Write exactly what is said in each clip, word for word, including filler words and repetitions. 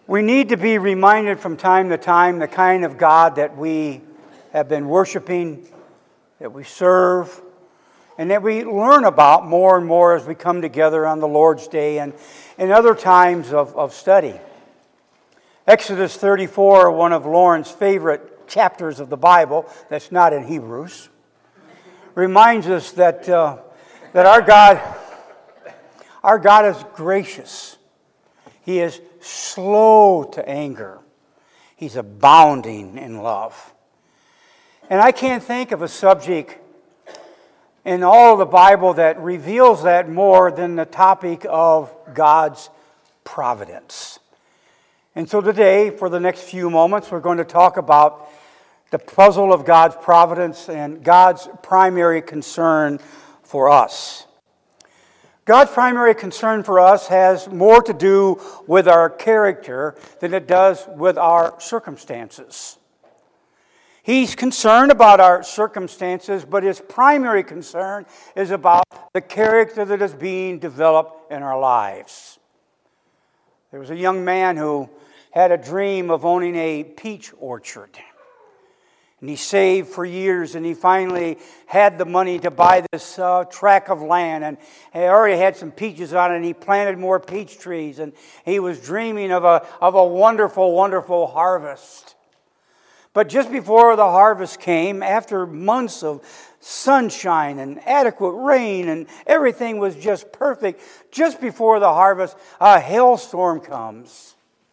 We need to be reminded from time to time the kind of God that we have been worshiping, that we serve, and that we learn about more and more as we come together on the Lord's Day and in other times of, of study. Exodus thirty-four, one of Lauren's favorite chapters of the Bible, that's not in Hebrews, reminds us that uh, that our God, our God is gracious. He is slow to anger. He's abounding in love. And I can't think of a subject in all of the Bible that reveals that more than the topic of God's providence. And so today, for the next few moments, we're going to talk about the puzzle of God's providence and God's primary concern for us. God's primary concern for us has more to do with our character than it does with our circumstances. He's concerned about our circumstances, but his primary concern is about the character that is being developed in our lives. There was a young man who had a dream of owning a peach orchard. And he saved for years, and he finally had the money to buy this uh, tract of land. And he already had some peaches on it, and he planted more peach trees. And he was dreaming of a, of a wonderful, wonderful harvest. But just before the harvest came, after months of sunshine and adequate rain, and everything was just perfect, just before the harvest, a hailstorm comes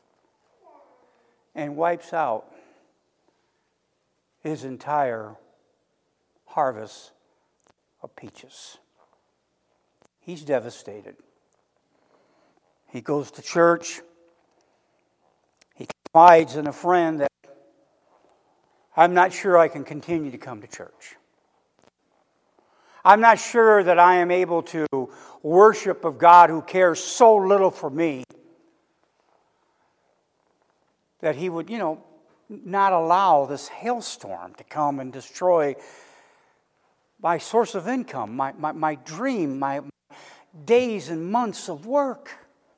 and wipes out his entire harvest of peaches. He's devastated. He goes to church. He confides in a friend that I'm not sure I can continue to come to church. I'm not sure that I am able to worship of God who cares so little for me that he would, you know, not allow this hailstorm to come and destroy my source of income, my, my, my dream, my days and months of work.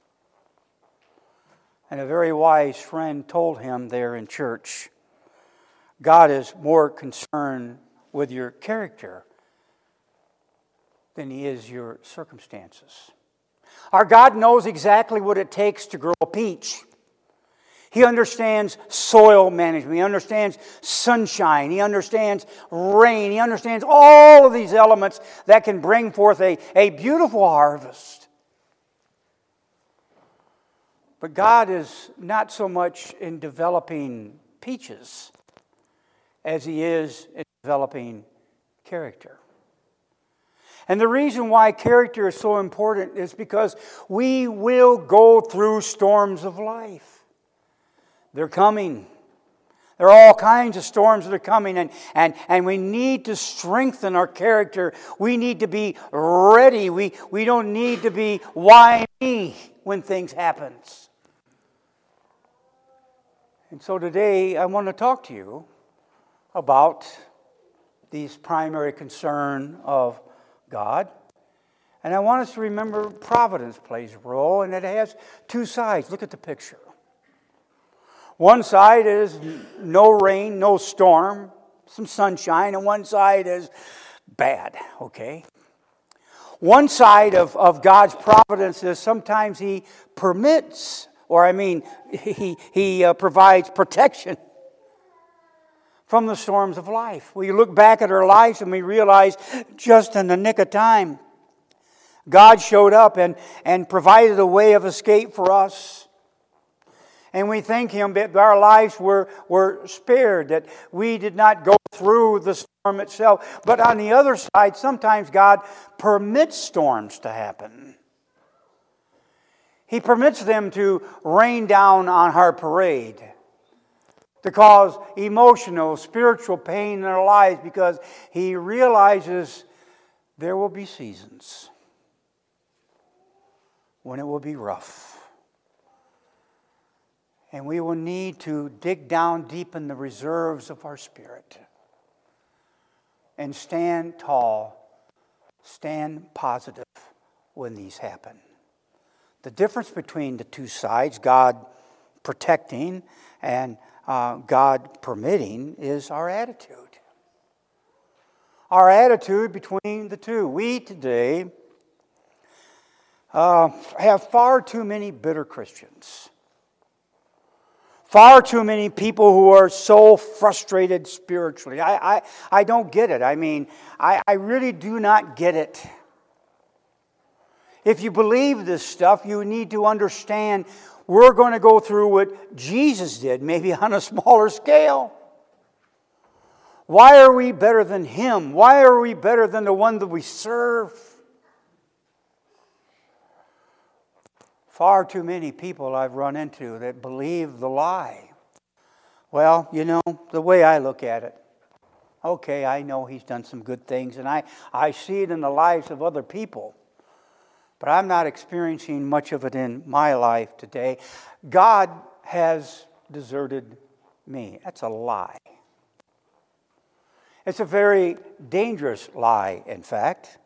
And a very wise friend told him there in church, God is more concerned with your character than he is your circumstances. Our God knows exactly what it takes to grow a peach. He understands soil management. He understands sunshine. He understands rain. He understands all of these elements that can bring forth a, a beautiful harvest. But God is not so much in developing peaches as he is in developing character. And the reason why character is so important is because we will go through storms of life. They're coming. There are all kinds of storms that are coming, and, and, and we need to strengthen our character. We need to be ready. We, we don't need to be why me when things happen. And so today I want to talk to you about these primary concern of God. And I want us to remember providence plays a role, and it has two sides. Look at the picture. One side is no rain, no storm, some sunshine, and one side is bad, okay? One side of, of God's providence is sometimes he permits, or I mean, he, he uh, provides protection from the storms of life. We look back at our lives and we realize just in the nick of time, God showed up and, and provided a way of escape for us. And we thank him that our lives were, were spared, that we did not go through the storm itself. But on the other side, sometimes God permits storms to happen. He permits them to rain down on our parade, to cause emotional, spiritual pain in our lives, because he realizes there will be seasons when it will be rough. And we will need to dig down deep in the reserves of our spirit and stand tall, stand positive when these happen. The difference between the two sides, God protecting and uh, God permitting is our attitude. Our attitude between the two. We today uh, have far too many bitter Christians. Far too many people who are so frustrated spiritually. I, I, I don't get it. I mean, I, I really do not get it. If you believe this stuff, you need to understand we're going to go through what Jesus did, maybe on a smaller scale. Why are we better than Him? Why are we better than the one that we serve? Far too many people I've run into that believe the lie. Well, you know, the way I look at it, okay, I know He's done some good things, and I, I see it in the lives of other people. But I'm not experiencing much of it in my life today. God has deserted me. That's a lie. It's a very dangerous lie, in fact.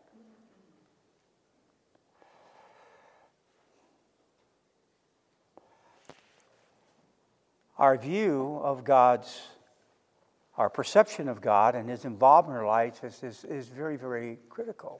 Our view of God's, our perception of God and His involvement in our lives is, is, is very, very critical.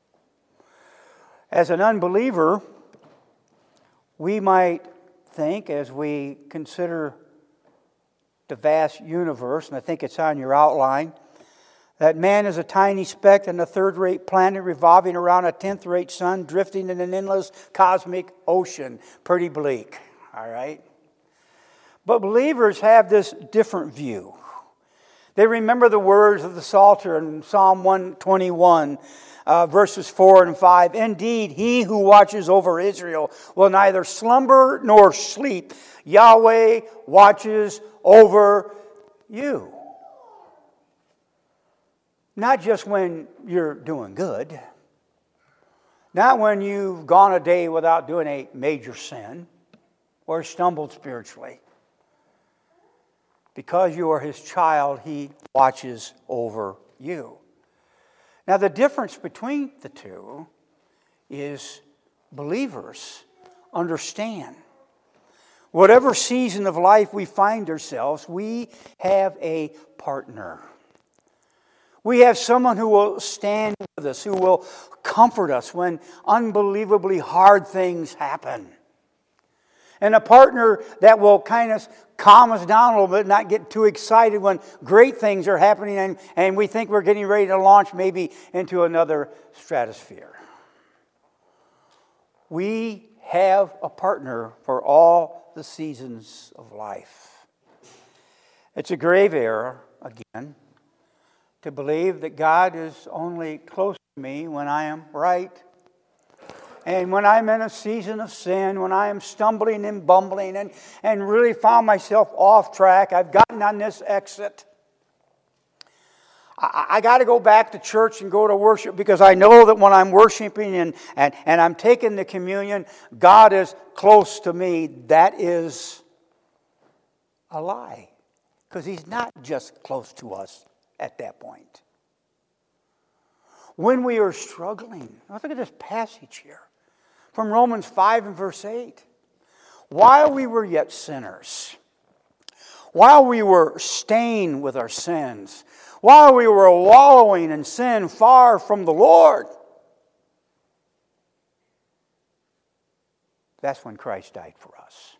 As an unbeliever, we might think, as we consider the vast universe, and I think it's on your outline, that man is a tiny speck in a third-rate planet revolving around a tenth-rate sun, drifting in an endless cosmic ocean. Pretty bleak, all right? But believers have this different view. They remember the words of the Psalter in Psalm one twenty-one, uh, verses four and five. Indeed, He who watches over Israel will neither slumber nor sleep. Yahweh watches over you. Not just when you're doing good. Not when you've gone a day without doing a major sin or stumbled spiritually. Because you are His child, He watches over you. Now, the difference between the two is believers understand. Whatever season of life we find ourselves, we have a partner. We have someone who will stand with us, who will comfort us when unbelievably hard things happen. And a partner that will kind of calm us down a little bit, not get too excited when great things are happening and, and we think we're getting ready to launch maybe into another stratosphere. We have a partner for all the seasons of life. It's a grave error, again, to believe that God is only close to me when I am right. And when I'm in a season of sin, when I am stumbling and bumbling and, and really found myself off track, I've gotten on this exit. I, I got to go back to church and go to worship because I know that when I'm worshiping and, and, and I'm taking the communion, God is close to me. That is a lie. Because He's not just close to us at that point. When we are struggling, look at this passage here. From Romans five and verse eight. While we were yet sinners, while we were stained with our sins, while we were wallowing in sin far from the Lord, that's when Christ died for us.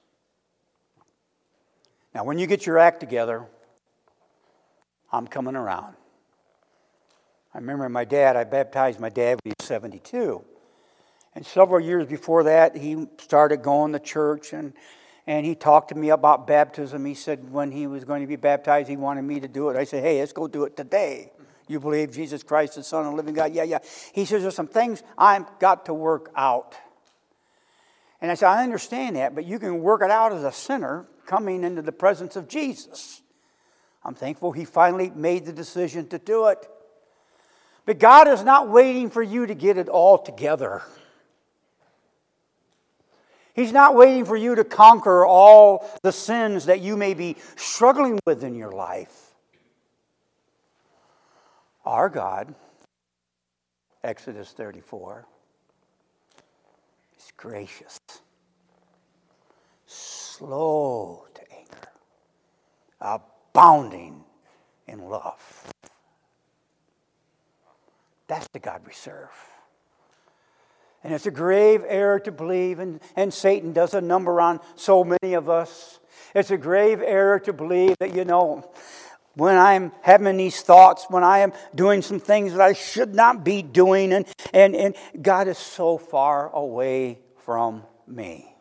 Now, when you get your act together, I'm coming around. I remember my dad, I baptized my dad when he was seventy-two. And several years before that, he started going to church, and, and he talked to me about baptism. He said when he was going to be baptized, he wanted me to do it. I said, hey, let's go do it today. You believe Jesus Christ, the Son of the living God? Yeah, yeah. He says, there's some things I've got to work out. And I said, I understand that, but you can work it out as a sinner coming into the presence of Jesus. I'm thankful he finally made the decision to do it. But God is not waiting for you to get it all together. He's not waiting for you to conquer all the sins that you may be struggling with in your life. Our God, Exodus thirty-four, is gracious, slow to anger, abounding in love. That's the God we serve. And it's a grave error to believe, and, and Satan does a number on so many of us. It's a grave error to believe that, you know, when I'm having these thoughts, when I am doing some things that I should not be doing, and, and, and God is so far away from me.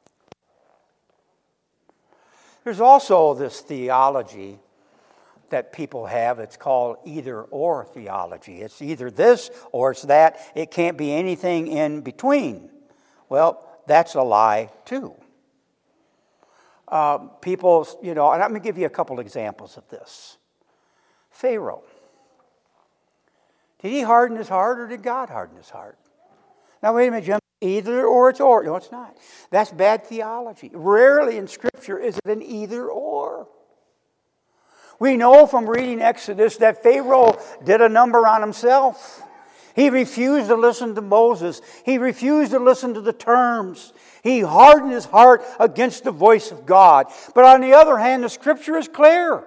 There's also this theology that people have. It's called either-or theology. It's either this or it's that. It can't be anything in between. Well, that's a lie too. Uh, people, you know, and I'm going to give you a couple examples of this. Pharaoh. Did he harden his heart or did God harden his heart? Now, wait a minute, Jim. Either or it's or. No, it's not. That's bad theology. Rarely in Scripture is it an either or. We know from reading Exodus that Pharaoh did a number on himself. He refused to listen to Moses. He refused to listen to the terms. He hardened his heart against the voice of God. But on the other hand, the Scripture is clear.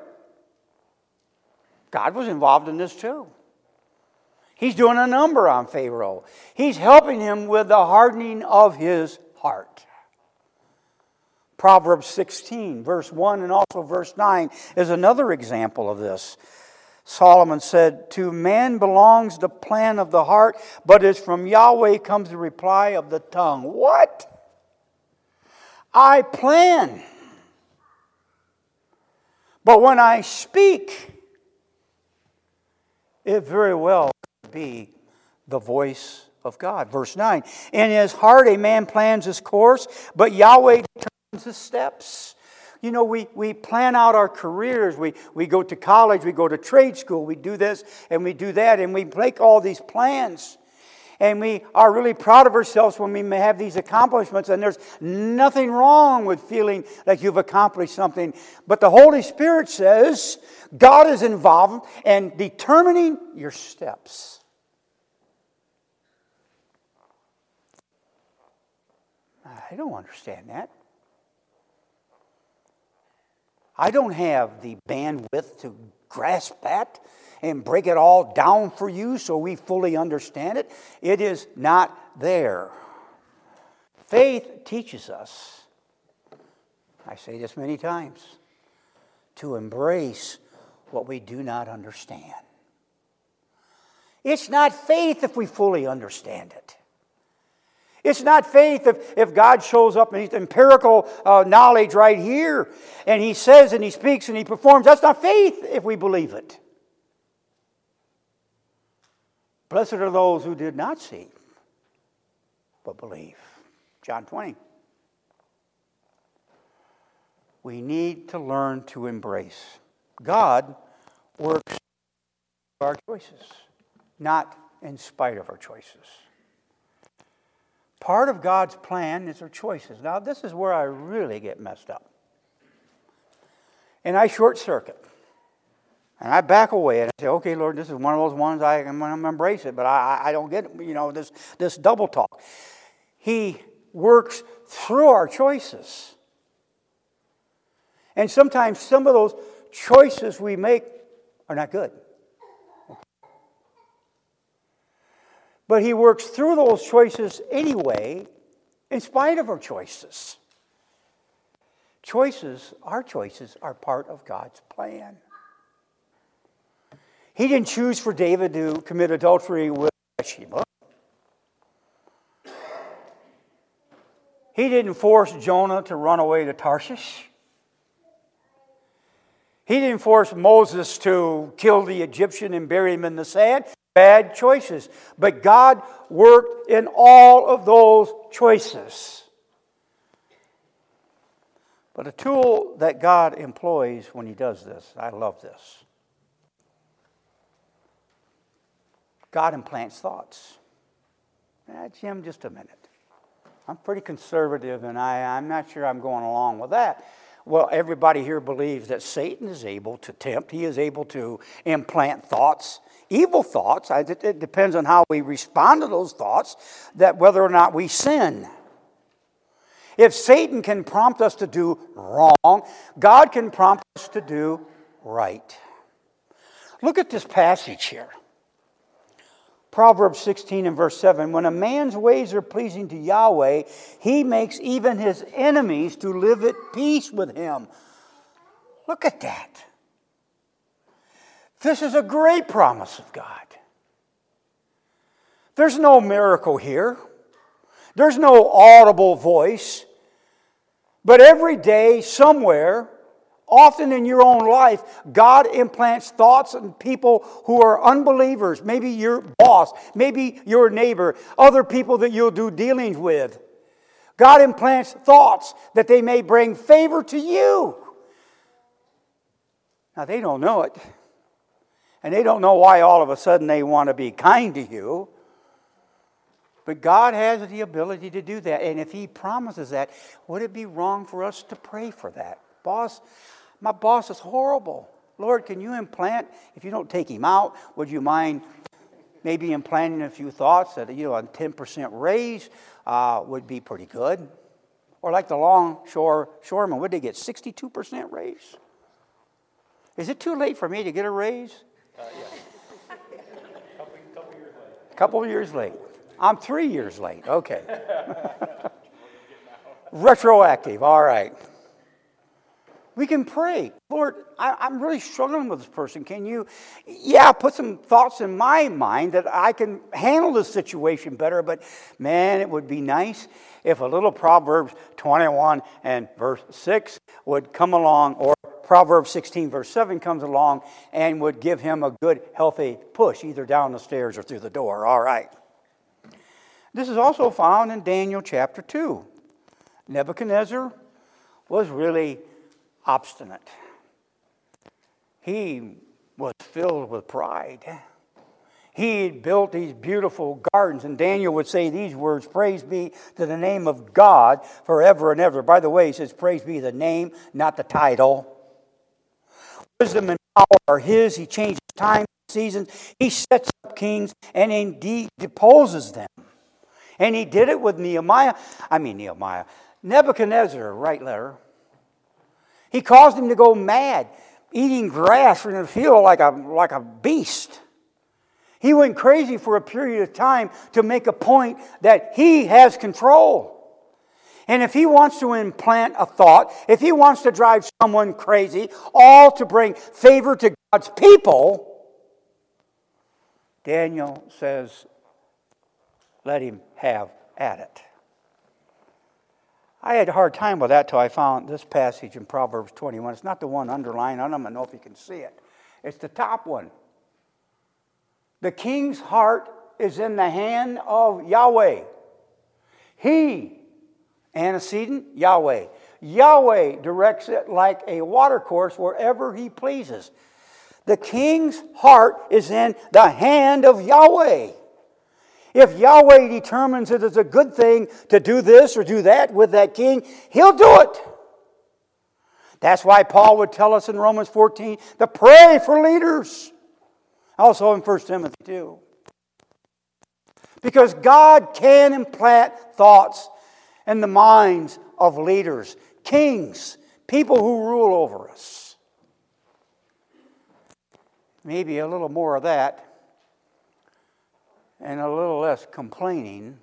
God was involved in this too. He's doing a number on Pharaoh. He's helping him with the hardening of his heart. Proverbs sixteen, verse one and also verse nine is another example of this. Solomon said, "To man belongs the plan of the heart, but as from Yahweh comes the reply of the tongue." What? I plan. But when I speak, it very well could be the voice of God. Verse nine, "In his heart a man plans his course, but Yahweh determines his steps." You know, we, we plan out our careers. We, we go to college, we go to trade school, we do this and we do that, and we make all these plans. And we are really proud of ourselves when we may have these accomplishments, and there's nothing wrong with feeling like you've accomplished something. But the Holy Spirit says God is involved in determining your steps. I don't understand that. I don't have the bandwidth to grasp that and break it all down for you so we fully understand it. It is not there. Faith teaches us, I say this many times, to embrace what we do not understand. It's not faith if we fully understand it. It's not faith if, if God shows up and he's empirical uh, knowledge right here and he says and he speaks and he performs. That's not faith if we believe it. Blessed are those who did not see but believe. John twenty. We need to learn to embrace. God works our choices, not in spite of our choices. Part of God's plan is our choices. Now, this is where I really get messed up. And I short circuit. And I back away and I say, okay, Lord, this is one of those ones I, I'm going to embrace it, but I, I don't get, you know, this, this double talk. He works through our choices. And sometimes some of those choices we make are not good. But he works through those choices anyway, in spite of our choices. Choices, our choices, are part of God's plan. He didn't choose for David to commit adultery with Bathsheba. He didn't force Jonah to run away to Tarshish. He didn't force Moses to kill the Egyptian and bury him in the sand. Bad choices. But God worked in all of those choices. But a tool that God employs when he does this, I love this. God implants thoughts. Eh, Jim, just a minute. I'm pretty conservative and I, I'm not sure I'm going along with that. Well, everybody here believes that Satan is able to tempt. He is able to implant thoughts. Evil thoughts, it depends on how we respond to those thoughts, that whether or not we sin. If Satan can prompt us to do wrong, God can prompt us to do right. Look at this passage here. Proverbs sixteen and verse seven. When a man's ways are pleasing to Yahweh, he makes even his enemies to live at peace with him. Look at that. This is a great promise of God. There's no miracle here. There's no audible voice. But every day, somewhere, often in your own life, God implants thoughts in people who are unbelievers. Maybe your boss, maybe your neighbor, other people that you'll do dealings with. God implants thoughts that they may bring favor to you. Now, they don't know it. And they don't know why all of a sudden they want to be kind to you. But God has the ability to do that. And if He promises that, would it be wrong for us to pray for that? Boss, my boss is horrible. Lord, can you implant, if you don't take him out, would you mind maybe implanting a few thoughts that, you know, a ten percent raise uh, would be pretty good? Or like the longshore shoremen, would they get sixty-two percent raise? Is it too late for me to get a raise? Uh, yeah. couple, couple years late. Couple of years late. I'm three years late. Okay. Retroactive. All right. We can pray. Lord, I, I'm really struggling with this person. Can you, yeah, put some thoughts in my mind that I can handle this situation better. But man, it would be nice if a little Proverbs twenty-one and verse six would come along, or Proverbs sixteen verse seven comes along and would give him a good, healthy push, either down the stairs or through the door. All right. This is also found in Daniel chapter two. Nebuchadnezzar was really obstinate. He was filled with pride. He built these beautiful gardens, and Daniel would say these words, "Praise be to the name of God forever and ever." By the way, he says, praise be the name, not the title. Wisdom and power are his. He changes time, seasons. He sets up kings and indeed deposes them. And he did it with Nehemiah. I mean Nehemiah. Nebuchadnezzar, right letter. He caused him to go mad, eating grass in the field like a, like a beast. He went crazy for a period of time to make a point that he has control. And if he wants to implant a thought, if he wants to drive someone crazy, all to bring favor to God's people, Daniel says, let him have at it. I had a hard time with that till I found this passage in Proverbs twenty-one. It's not the one underlined. I don't know if you can see it. It's the top one. The king's heart is in the hand of Yahweh. He, antecedent, Yahweh. Yahweh directs it like a watercourse wherever he pleases. The king's heart is in the hand of Yahweh. If Yahweh determines it is a good thing to do this or do that with that king, he'll do it. That's why Paul would tell us in Romans fourteen to pray for leaders. Also in First Timothy two. Because God can implant thoughts in the minds of leaders, kings, people who rule over us. Maybe a little more of that. And a little less complaining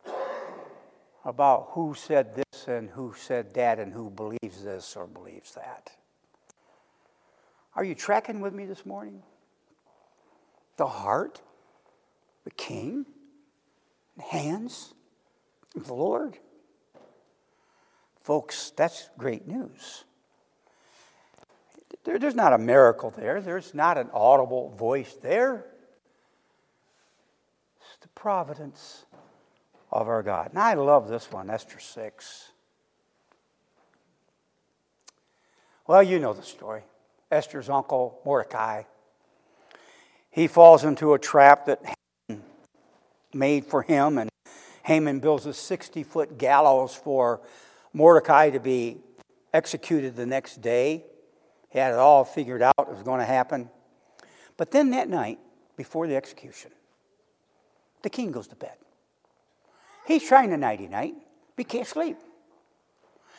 about who said this and who said that and who believes this or believes that. Are you tracking with me this morning? The heart, the king, the hands of the Lord. Folks, that's great news. There, there's not a miracle there. There's not an audible voice there. The providence of our God. And I love this one, Esther six. Well, you know the story. Esther's uncle, Mordecai, he falls into a trap that Haman made for him, and Haman builds a sixty-foot gallows for Mordecai to be executed the next day. He had it all figured out. It was going to happen. But then that night, before the execution, the king goes to bed. He's trying to nighty-night, but he can't sleep.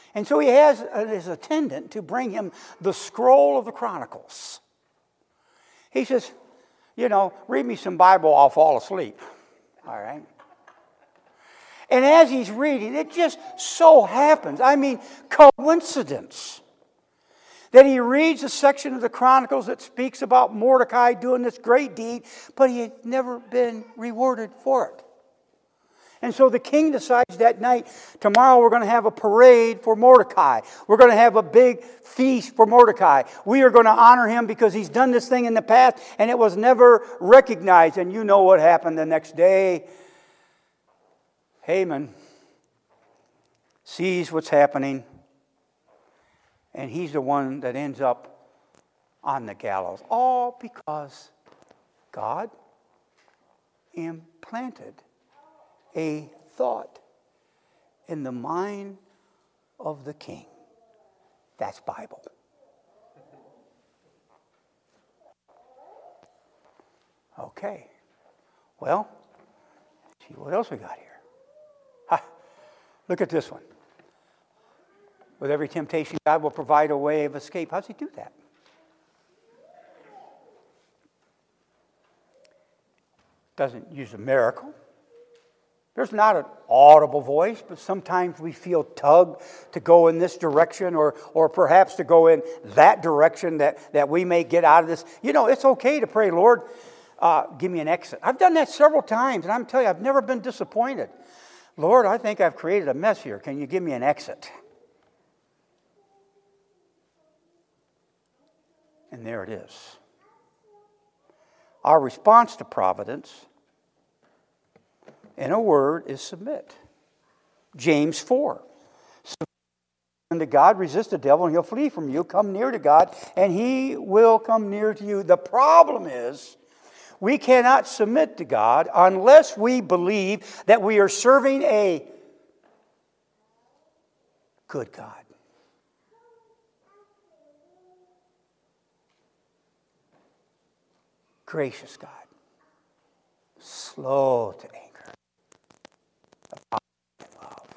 And so he has his attendant to bring him the scroll of the Chronicles. He says, you know, read me some Bible, I'll fall asleep. All right? And as he's reading, it just so happens, I mean, coincidence, that he reads a section of the Chronicles that speaks about Mordecai doing this great deed, but he had never been rewarded for it. And so the king decides that night, tomorrow we're going to have a parade for Mordecai. We're going to have a big feast for Mordecai. We are going to honor him because he's done this thing in the past and it was never recognized. And you know what happened the next day. Haman sees what's happening, and he's the one that ends up on the gallows. All because God implanted a thought in the mind of the king. That's Bible. Okay. Well, see what else we got here. Ha, look at this one. With every temptation, God will provide a way of escape. How does he do that? Doesn't use a miracle. There's not an audible voice, but sometimes we feel tugged to go in this direction or or perhaps to go in that direction that, that we may get out of this. You know, it's okay to pray, Lord, uh, give me an exit. I've done that several times, and I'm telling you, I've never been disappointed. Lord, I think I've created a mess here. Can you give me an exit? And there it is. Our response to providence, in a word, is submit. James four. Submit unto God, resist the devil, and he'll flee from you. Come near to God, and he will come near to you. The problem is, we cannot submit to God unless we believe that we are serving a good God. Gracious God. Slow to anger. Abounding in love.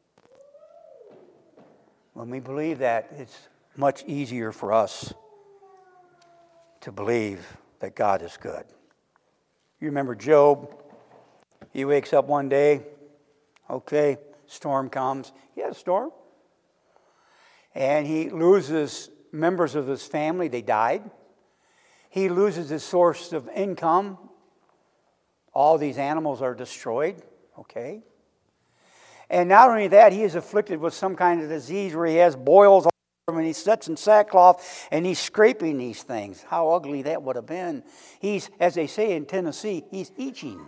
When we believe that, it's much easier for us to believe that God is good. You remember Job? He wakes up one day. Okay, storm comes. He had a storm. And he loses members of his family. They died. He loses his source of income. All these animals are destroyed. Okay. And not only that, he is afflicted with some kind of disease where he has boils all over him and he sits in sackcloth and he's scraping these things. How ugly that would have been. He's, as they say in Tennessee, he's itching.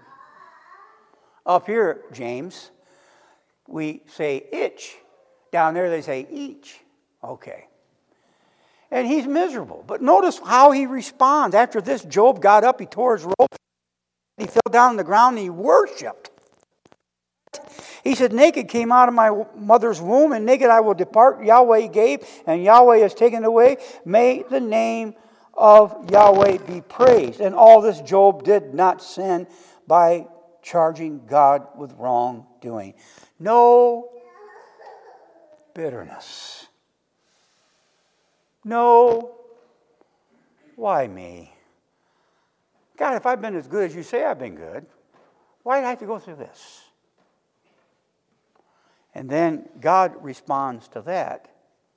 Up here, James, we say itch. Down there they say each. Okay. And he's miserable. But notice how he responds. After this, Job got up, he tore his robe, he fell down on the ground, and he worshipped. He said, naked came out of my mother's womb, and naked I will depart. Yahweh gave, and Yahweh has taken away. May the name of Yahweh be praised. And all this Job did not sin by charging God with wrongdoing. No bitterness. No, why me? God, if I've been as good as you say I've been good, why did I have to go through this? And then God responds to that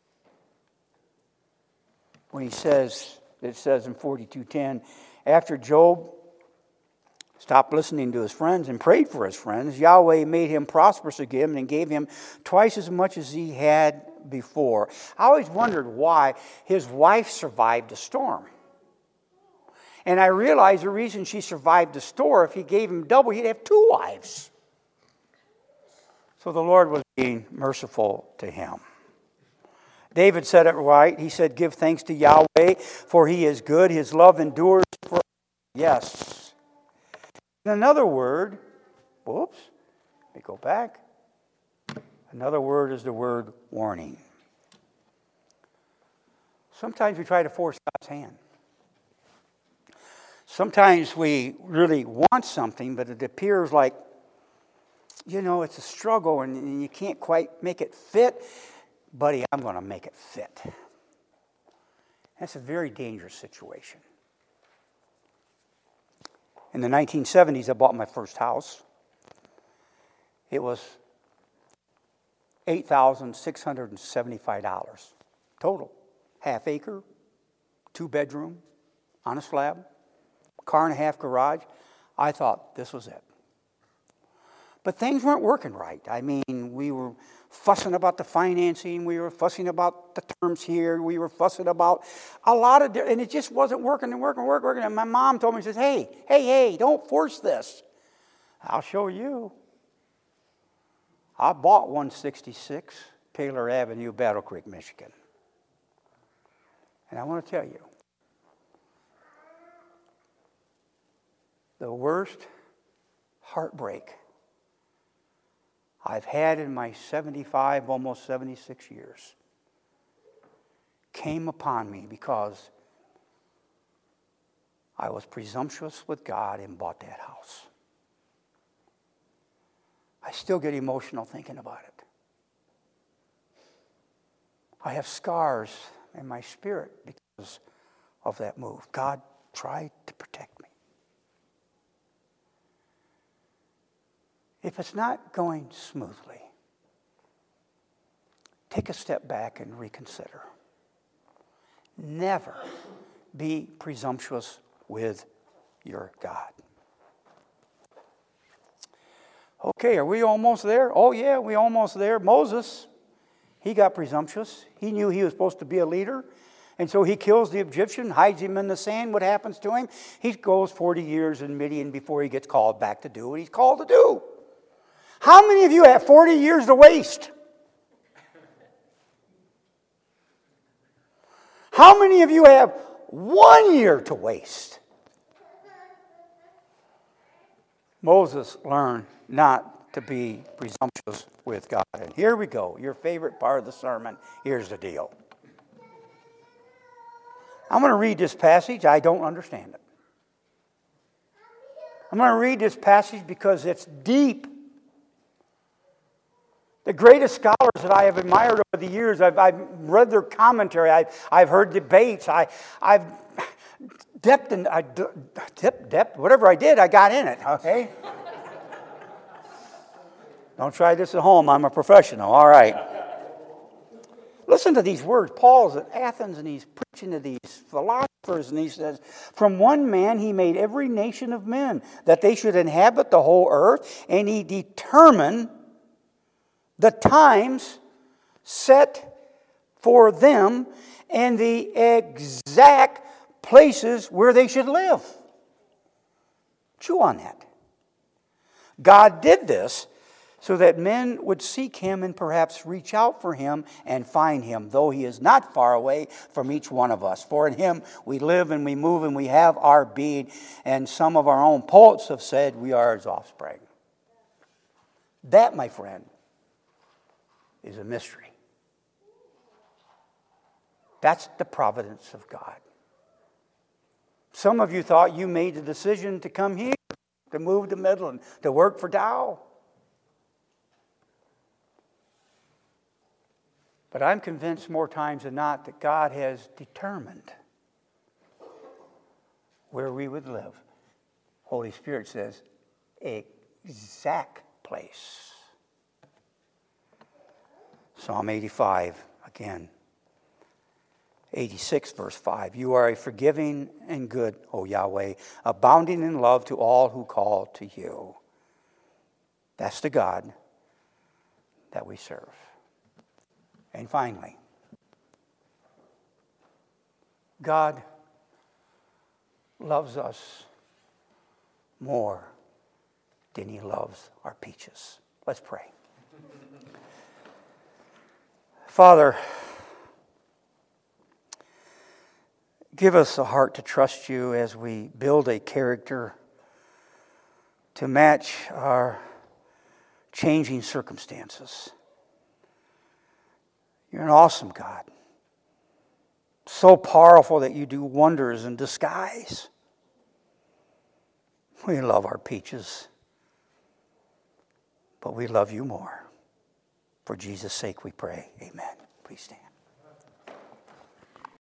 when he says, it says in forty-two ten, after Job stopped listening to his friends and prayed for his friends, Yahweh made him prosperous again and gave him twice as much as he had before. I always wondered why his wife survived the storm. And I realized the reason she survived the storm, if he gave him double, he'd have two wives. So the Lord was being merciful to him. David said it right. He said, give thanks to Yahweh, for he is good. His love endures forever. Yes. In another word, whoops, let me go back. Another word is the word warning. Sometimes we try to force God's hand. Sometimes we really want something, but it appears like you know, it's a struggle and you can't quite make it fit. Buddy, I'm going to make it fit. That's a very dangerous situation. In the nineteen seventies, I bought my first house. It was eight thousand six hundred seventy-five dollars total. Half acre, two bedroom, on a slab, car and a half garage. I thought this was it. But things weren't working right. I mean, we were fussing about the financing. We were fussing about the terms here. We were fussing about a lot of, and it just wasn't working and working, working, working. And my mom told me, she says, hey, hey, hey, don't force this. I'll show you. I bought one sixty-six Taylor Avenue, Battle Creek, Michigan. And I want to tell you, the worst heartbreak I've had in my seventy-five, almost seventy-six years came upon me because I was presumptuous with God and bought that house. I still get emotional thinking about it. I have scars in my spirit because of that move. God tried to protect me. If it's not going smoothly, take a step back and reconsider. Never be presumptuous with your God. Okay, are we almost there? Oh yeah, we almost there. Moses, he got presumptuous. He knew he was supposed to be a leader. And so he kills the Egyptian, hides him in the sand. What happens to him? He goes forty years in Midian before he gets called back to do what he's called to do. How many of you have forty years to waste? How many of you have one year to waste? Moses learned not to be presumptuous with God. And here we go, your favorite part of the sermon. Here's the deal. I'm going to read this passage. I don't understand it. I'm going to read this passage because it's deep. The greatest scholars that I have admired over the years, I've, I've read their commentary, I've, I've heard debates, I, I've dipped and I dipped, dipped, whatever I did, I got in it, okay? Don't try this at home, I'm a professional, all right. Listen to these words. Paul's at Athens and he's preaching to these philosophers and he says, from one man he made every nation of men, that they should inhabit the whole earth, and he determined the times set for them and the exact places where they should live. Chew on that. God did this so that men would seek him and perhaps reach out for him and find him, though he is not far away from each one of us. For in him we live and we move and we have our being, and some of our own poets have said we are his offspring. That, my friend, is a mystery. That's the providence of God. Some of you thought you made the decision to come here, to move to Midland, to work for Dow. But I'm convinced more times than not that God has determined where we would live. Holy Spirit says, exact place. Psalm eighty-five, again. eighty-six, verse five. You are a forgiving and good, O Yahweh, abounding in love to all who call to you. That's the God that we serve. And finally, God loves us more than he loves our peaches. Let's pray. Father, give us a heart to trust you as we build a character to match our changing circumstances. You're an awesome God. So powerful that you do wonders in disguise. We love our peaches. but we love you more. For Jesus' sake we pray. Amen. Please stand.